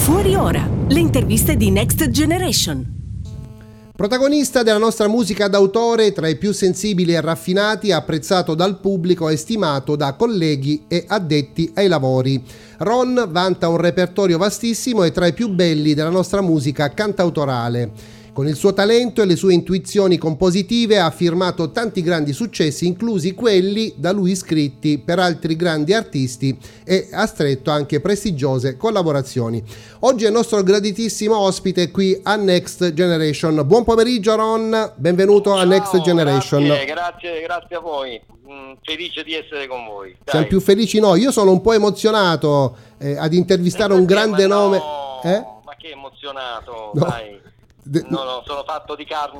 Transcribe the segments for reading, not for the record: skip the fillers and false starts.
Fuori ora, le interviste di Next Generation. Protagonista della nostra musica d'autore, tra i più sensibili e raffinati, apprezzato dal pubblico e stimato da colleghi e addetti ai lavori. Ron vanta un repertorio vastissimo e tra i più belli della nostra musica cantautorale. Con il suo talento e le sue intuizioni compositive ha firmato tanti grandi successi, inclusi quelli da lui scritti per altri grandi artisti, e ha stretto anche prestigiose collaborazioni. Oggi è il nostro graditissimo ospite qui a Next Generation. Buon pomeriggio Ron, benvenuto a Next Generation. Grazie a voi, felice di essere con voi. Siamo più felici noi, io sono un po' emozionato ad intervistare un grande nome. Ma che emozionato, no. Dai. No, sono fatto di carne.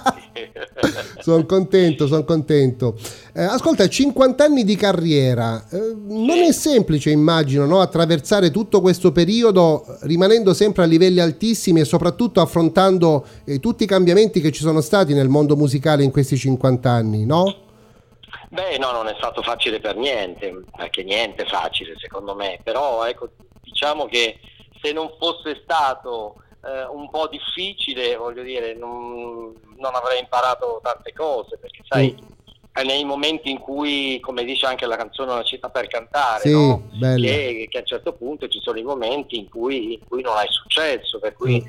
Sono contento. Ascolta, 50 anni di carriera, non è semplice, immagino, no? Attraversare tutto questo periodo rimanendo sempre a livelli altissimi e soprattutto affrontando tutti i cambiamenti che ci sono stati nel mondo musicale in questi 50 anni, no? Beh, no, non è stato facile per niente, perché niente è facile secondo me, però ecco, diciamo che se non fosse stato un po' difficile, voglio dire, non avrei imparato tante cose, perché sai, nei momenti in cui, come dice anche la canzone Una città per cantare, sì, no? Che a un certo punto ci sono i momenti in cui non hai successo, per cui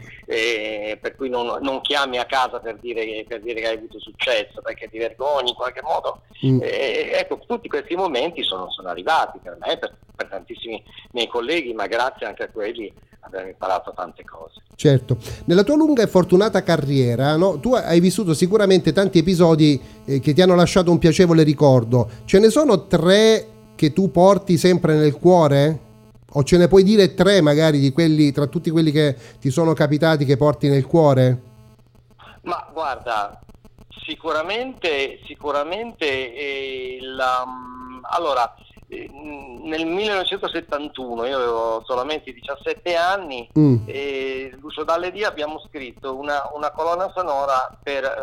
non chiami a casa per dire che hai avuto successo, perché ti vergogni in qualche modo. Ecco, tutti questi momenti sono arrivati per me, per tantissimi miei colleghi, ma grazie anche a quelli abbiamo imparato tante cose. Certo, nella tua lunga e fortunata carriera, no, tu hai vissuto sicuramente tanti episodi che ti hanno lasciato un piacevole ricordo. Ce ne sono 3 che tu porti sempre nel cuore? O ce ne puoi dire 3 magari di quelli, tra tutti quelli che ti sono capitati, che porti nel cuore? Ma guarda, sicuramente allora, nel 1971 io avevo solamente 17 anni e Lucio Dalledia abbiamo scritto una colonna sonora per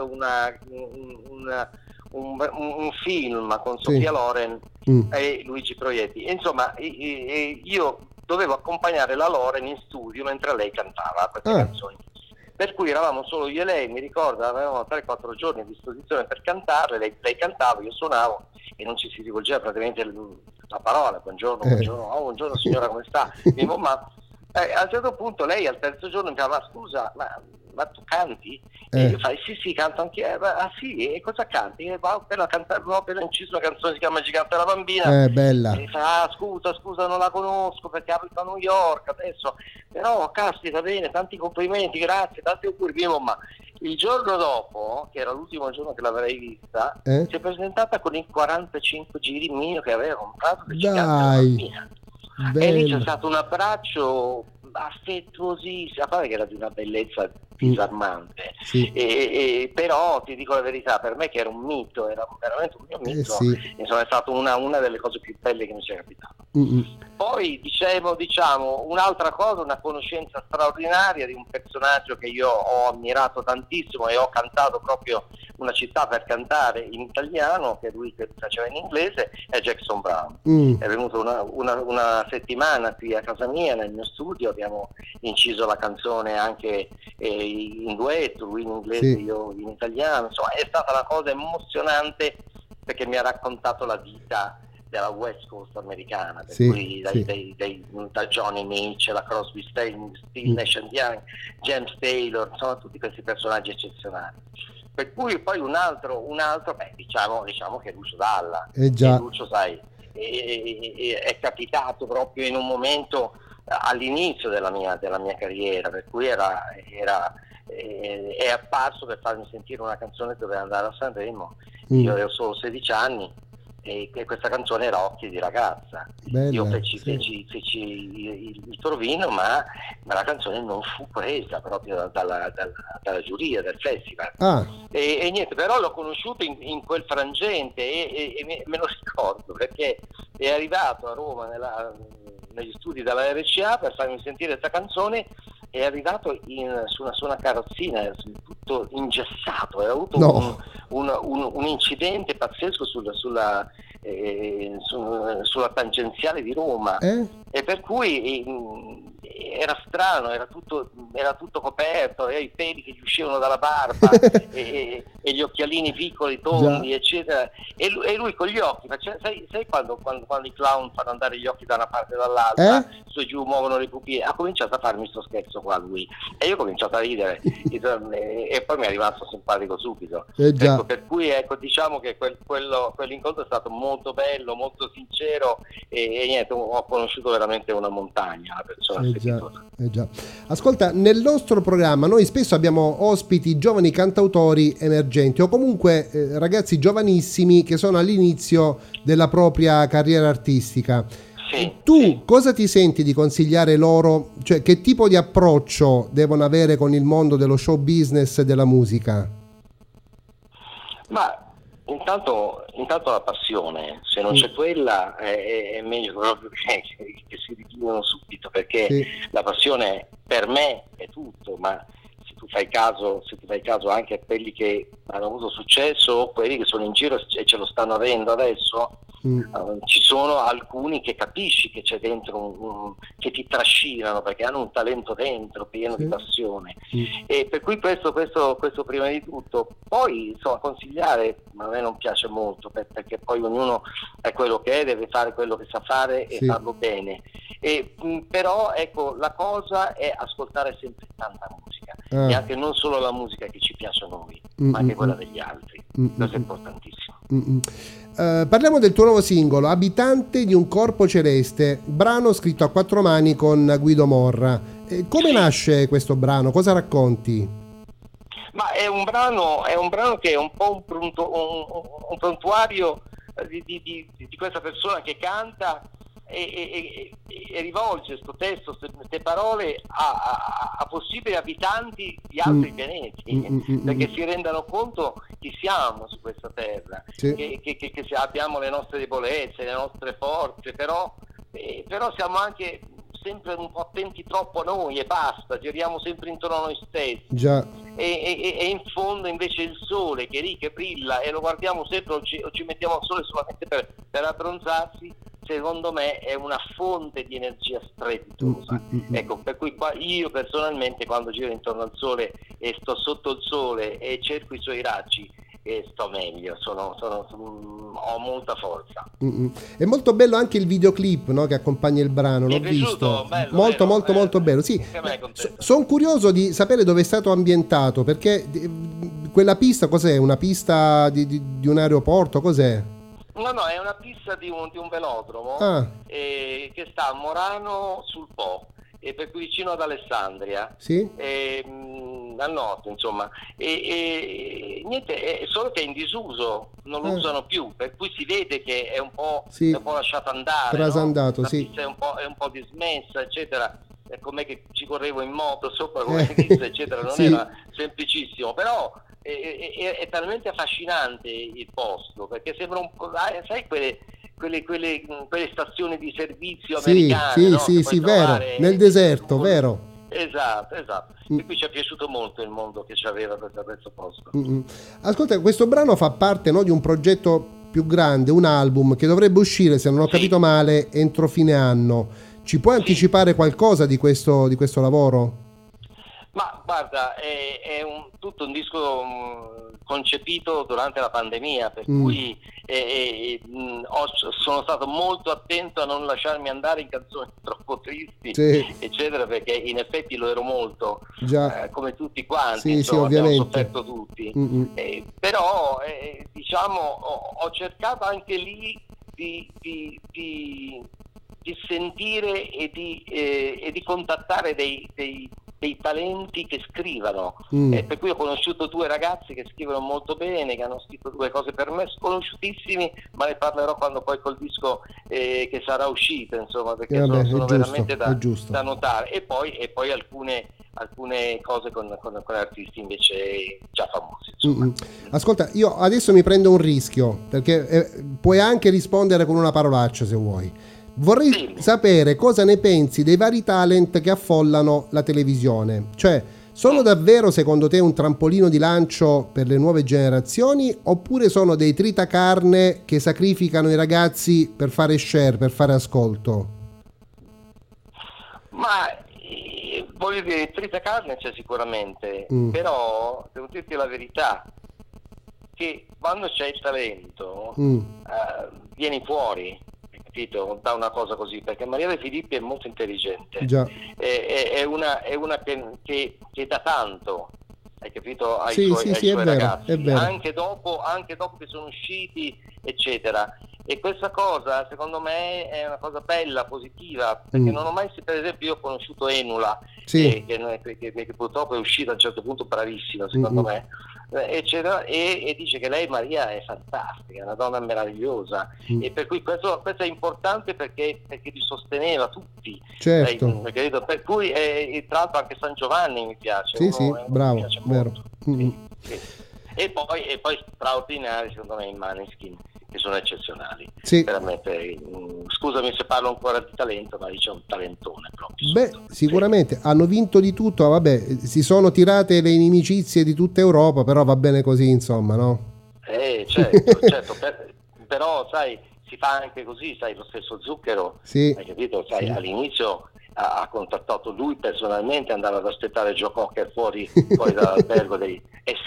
un film con Sofia Loren e Luigi Proietti. Insomma, io dovevo accompagnare la Loren in studio mentre lei cantava queste canzoni. Per cui eravamo solo io e lei, mi ricordo, avevamo 3-4 giorni a disposizione per cantarle, lei cantava, io suonavo e non ci si rivolgeva praticamente la parola, buongiorno signora, come sta? Ma a un certo punto lei al terzo giorno mi diceva, ma scusa, ma tu canti? E io fai, sì, canto anche io. Sì, e cosa canti? Ho appena inciso una canzone che si chiama Gigante la bambina. Bella. E fa, scusa, non la conosco perché abito a New York adesso, però caspita, bene, tanti complimenti, grazie, tanti auguri, ma il giorno dopo, che era l'ultimo giorno che l'avrei vista, si è presentata con i 45 giri mio che aveva comprato del Gigante la bambina. E lì c'è stato un abbraccio affettuosissimo, a parte che era di una bellezza disarmante, però ti dico la verità, per me che era un mito, era veramente un mio mito, insomma è stata una delle cose più belle che mi sia capitato. Poi diciamo un'altra cosa, una conoscenza straordinaria di un personaggio che io ho ammirato tantissimo e ho cantato proprio Una città per cantare in italiano, che lui faceva in inglese, è Jackson Browne. È venuto una settimana qui a casa mia nel mio studio, abbiamo inciso la canzone anche in duetto, lui in inglese, io in italiano, insomma è stata una cosa emozionante perché mi ha raccontato la vita della West Coast americana, per cui da Johnny Mitchell, la Crosby, Stills, Nash & Young, James Taylor, insomma tutti questi personaggi eccezionali. Per cui poi un altro diciamo che Lucio Dalla. Lucio, sai, è capitato proprio in un momento all'inizio della mia carriera, per cui è apparso per farmi sentire una canzone che doveva andare a Sanremo. Io avevo solo 16 anni e questa canzone era Occhi di ragazza. Bella, io feci il provino, ma la canzone non fu presa proprio dalla giuria del festival. E niente, però l'ho conosciuto in quel frangente e me lo ricordo perché è arrivato a Roma negli studi della RCA per farmi sentire questa canzone. È arrivato su una carrozzina tutto ingessato, aveva avuto un incidente pazzesco sulla tangenziale di Roma, e per cui era strano, era tutto coperto, i peli che gli uscivano dalla barba e gli occhialini piccoli, tondi, eccetera, e lui con gli occhi, sai quando i clown fanno andare gli occhi da una parte e dall'altra, su e giù muovono le pupille, ha cominciato a farmi sto scherzo qua lui, e io ho cominciato a ridere e poi mi è rimasto simpatico subito. Ecco, per cui diciamo che quell'incontro è stato molto bello, molto sincero, e niente, ho conosciuto veramente una montagna, una persona strepitosa. Già. Ascolta, nel nostro programma noi spesso abbiamo ospiti giovani cantautori emergenti o comunque ragazzi giovanissimi che sono all'inizio della propria carriera artistica. Tu cosa ti senti di consigliare loro? Cioè, che tipo di approccio devono avere con il mondo dello show business e della musica? Ma intanto la passione, se non c'è quella è meglio proprio che si ritirino subito, perché la passione per me è tutto, ma se tu fai caso anche a quelli che hanno avuto successo o quelli che sono in giro e ce lo stanno avendo adesso, ci sono alcuni che capisci che c'è dentro che ti trascinano perché hanno un talento dentro pieno di passione, e per cui questo prima di tutto. Poi insomma consigliare a me non piace molto, perché poi ognuno è quello che è, deve fare quello che sa fare e farlo bene, però ecco, la cosa è ascoltare sempre tanta musica, e anche non solo la musica che ci piace a noi, ma anche quella degli altri. Questo è importantissimo. Parliamo del tuo nuovo singolo, Abitante di un corpo celeste, brano scritto a quattro mani con Guido Morra. Come nasce questo brano? Cosa racconti? Ma è un brano che è un po' un prontuario di questa persona che canta e rivolge questo testo, queste parole a possibili abitanti di altri pianeti, perché si rendano conto chi siamo su questa terra, che abbiamo le nostre debolezze, le nostre forze, però siamo anche sempre un po' attenti troppo a noi e basta, giriamo sempre intorno a noi stessi. E in fondo invece il sole che è lì, che brilla, e lo guardiamo sempre o ci mettiamo al sole solamente per abbronzarsi, secondo me è una fonte di energia strepitosa. Ecco, per cui io personalmente, quando giro intorno al sole e sto sotto il sole e cerco i suoi raggi, sto meglio, ho molta forza. È molto bello anche il videoclip, no, che accompagna il brano, l'ho visto, bello, molto bello. Sì, sono curioso di sapere dove è stato ambientato, perché quella pista cos'è? Una pista di un aeroporto, cos'è? No, è una pista di un velodromo che sta a Morano sul Po, e per cui vicino ad Alessandria, al nord, insomma, e niente, è solo che è in disuso, non lo usano più, per cui si vede che è un po' lasciato andare, trasandato, no? La pista è un po' dismessa, eccetera. È come che ci correvo in moto sopra, come disse, eccetera, non era semplicissimo, però è talmente affascinante il posto, perché sembra un po', sai, quelle stazioni di servizio americane, no? Sì, vero, nel deserto, vero. Esatto. E qui ci è piaciuto molto il mondo che c'aveva questo posto. Ascolta, questo brano fa parte, no, di un progetto più grande, un album che dovrebbe uscire, se non ho capito male, entro fine anno. Ci puoi anticipare qualcosa di questo lavoro? Ma guarda, è tutto un disco concepito durante la pandemia, per cui sono stato molto attento a non lasciarmi andare in canzoni troppo tristi, eccetera, perché in effetti lo ero molto, come tutti quanti, insomma, abbiamo sofferto tutti. Però diciamo ho cercato anche lì di sentire e di contattare dei talenti che scrivano, per cui ho conosciuto due ragazzi che scrivono molto bene, che hanno scritto due cose per me sconosciutissimi, ma ne parlerò quando poi col disco che sarà uscito, insomma, perché sono veramente da notare, e poi alcune cose con artisti invece già famosi. Ascolta, io adesso mi prendo un rischio, perché puoi anche rispondere con una parolaccia se vuoi. Vorrei sapere cosa ne pensi dei vari talent che affollano la televisione. Cioè, sono davvero secondo te un trampolino di lancio per le nuove generazioni, oppure sono dei tritacarne che sacrificano i ragazzi per fare share, per fare ascolto? Ma Voglio dire, trita carne c'è sicuramente, però devo dirti la verità, che quando c'è il talento vieni fuori, capito, da una cosa così, perché Maria De Filippi è molto intelligente. Già. È una che dà tanto, hai capito, ai Sì, suoi è vero, ragazzi, è vero. anche dopo che sono usciti, eccetera. E questa cosa secondo me è una cosa bella, positiva, perché non ho mai, per esempio, io ho conosciuto Enula, Sì. che purtroppo è uscita a un certo punto bravissima secondo me, eccetera, e dice che lei, Maria, è fantastica, è una donna meravigliosa, e per cui questo è importante perché li sosteneva tutti. Certo. Per cui tra l'altro anche San Giovanni mi piace. Sì, bravo, mi piace vero. molto. Sì. E poi straordinari secondo me i Maneskin, che sono eccezionali. Sì. Veramente, scusami se parlo ancora di talento, ma c'è un talentone proprio. Beh, sicuramente hanno vinto di tutto, vabbè, si sono tirate le inimicizie di tutta Europa, però va bene così, insomma, no? Certo, però sai, si fa anche così, sai, lo stesso Zucchero, Sì. hai capito? Sai, Sì. all'inizio ha contattato lui personalmente, andava ad aspettare Joe Cocker fuori dall'albergo sì.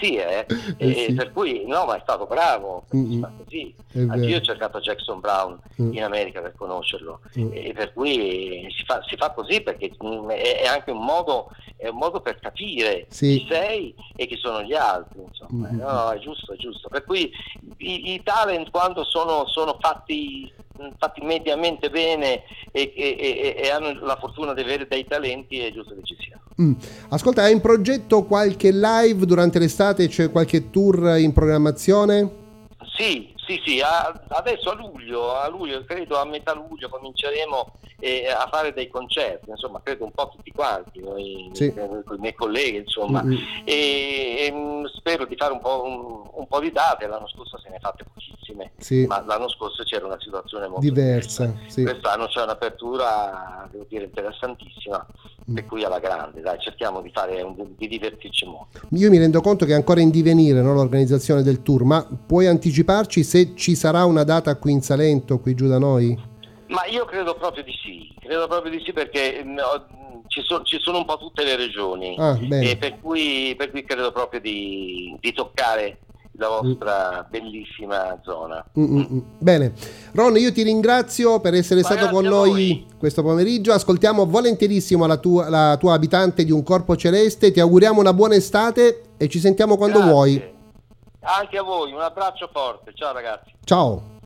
per cui no, ma è stato bravo, così. Anche io ho cercato Jackson Brown in America per conoscerlo, e per cui si fa così, perché è anche un modo per capire chi sei e chi sono gli altri, insomma. No, è giusto. Per cui i talent, quando sono fatti mediamente bene e hanno la fortuna di avere dei talenti, è giusto che ci siano. Ascolta, hai in progetto qualche live durante l'estate? C'è qualche tour in programmazione? Sì, adesso a luglio, credo a metà luglio cominceremo a fare dei concerti, insomma, credo un po' tutti quanti, noi, con i miei colleghi, insomma, e spero di fare un po' di date. L'anno scorso se ne fatte pochissime, ma l'anno scorso c'era una situazione molto diversa. Quest'anno c'è un'apertura, devo dire, interessantissima, per cui alla grande, dai, cerchiamo di divertirci molto. Io mi rendo conto che è ancora in divenire, no, l'organizzazione del tour, ma puoi anticiparci se ci sarà una data qui in Salento, qui giù da noi? Ma io credo proprio di sì, perché ci sono un po' tutte le regioni, e per cui credo proprio di toccare la vostra bellissima zona. Bene, Ron, io ti ringrazio per essere stato con noi questo pomeriggio. Ascoltiamo volentierissimo la tua abitante di Un Corpo Celeste, ti auguriamo una buona estate e ci sentiamo quando vuoi. Anche a voi, un abbraccio forte, ciao ragazzi. Ciao.